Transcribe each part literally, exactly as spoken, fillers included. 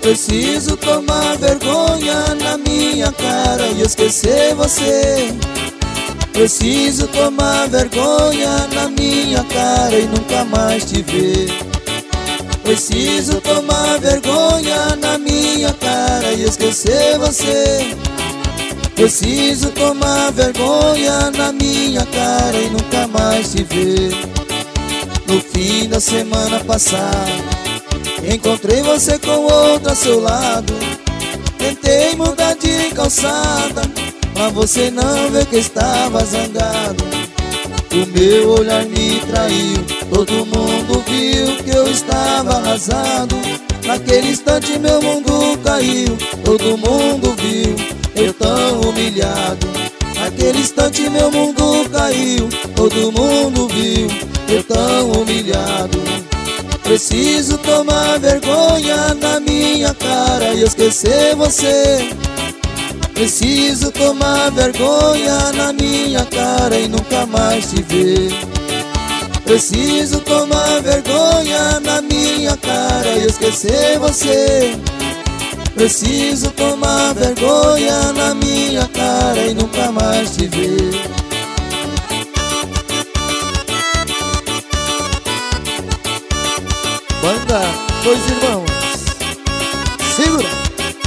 Preciso tomar vergonha na minha cara e esquecer você. Preciso tomar vergonha na minha cara e nunca mais te ver. Preciso tomar vergonha na minha cara e esquecer você. Preciso tomar vergonha na minha cara e nunca mais te ver. No fim da semana passada, encontrei você com outra ao seu lado. Tentei mudar de calçada, mas você não vê que estava zangado. O meu olhar me traiu, todo mundo viu que eu estava arrasado. Naquele instante meu mundo caiu, todo mundo viu, eu tão humilhado. Naquele instante meu mundo caiu, todo mundo viu, eu tão humilhado. Preciso tomar vergonha na minha cara e esquecer você. Preciso tomar vergonha na minha cara e nunca mais te ver. Preciso tomar vergonha na minha cara e esquecer você. Preciso tomar vergonha na minha cara e nunca mais te ver. Banda Dois Irmãos, segura!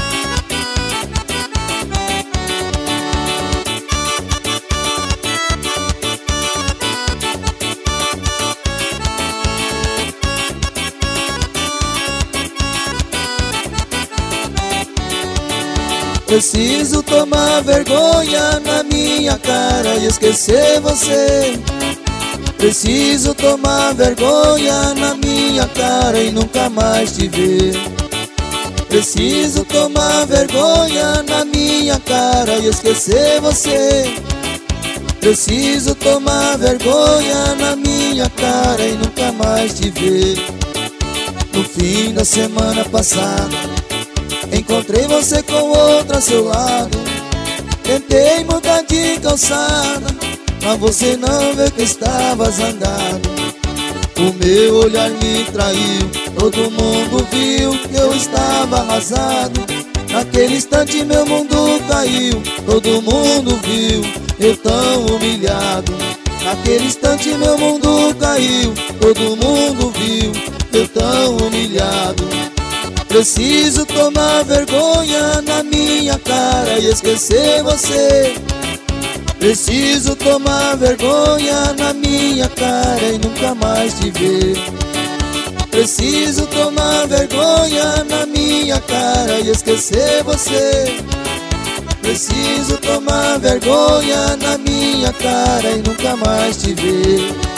Preciso tomar vergonha na minha cara e esquecer você. Preciso tomar vergonha na minha cara e nunca mais te ver. Preciso tomar vergonha na minha cara e esquecer você. Preciso tomar vergonha na minha cara e nunca mais te ver. No fim da semana passada, encontrei você com outra ao seu lado. Tentei mudar de calçada, mas você não vê que estava zangado. O meu olhar me traiu, todo mundo viu que eu estava arrasado. Naquele instante meu mundo caiu, todo mundo viu, eu tão humilhado. Naquele instante meu mundo caiu, todo mundo viu, eu tão humilhado. Preciso tomar vergonha na minha cara e esquecer você. Preciso tomar vergonha na minha cara e nunca mais te ver. Preciso tomar vergonha na minha cara e esquecer você. Preciso tomar vergonha na minha cara e nunca mais te ver.